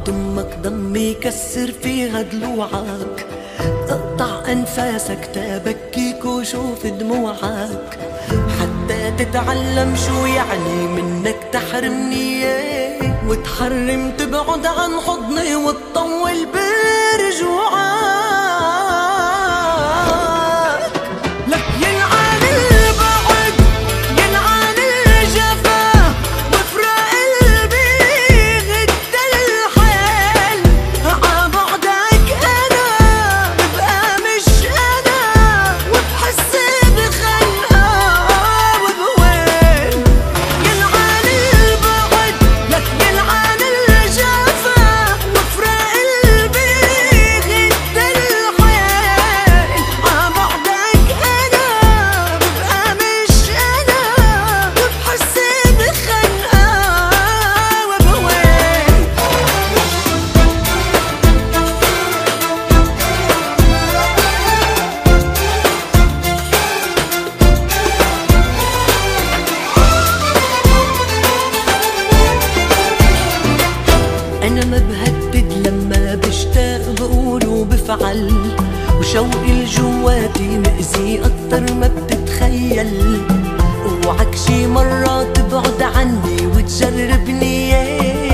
ضمك ضم يكسر فيها ضلوعك، اقطع انفاسك تبكيك وشوف دموعك، حتى تتعلم شو يعني منك تحرمني وتحرم تبعد عن حضني وتطول برجوعك. لك يلعن البعد يلعن الجفا وفراق قلبي غد الحيل، عبعدك انا ببقى مش انا وبحس بخنقه وبويل. يلعن البعد لك يلعن الجفا وفراق قلبي غد الحيل، عبعدك انا ببقى مش انا وبحس بخنقه وبويل. أنا ما بهدد لما بشتاق بقول وبفعل، وشوقي الجواتي مأذي أكتر ما بتتخيل. اوعك شي مرة تبعد عني وتجربني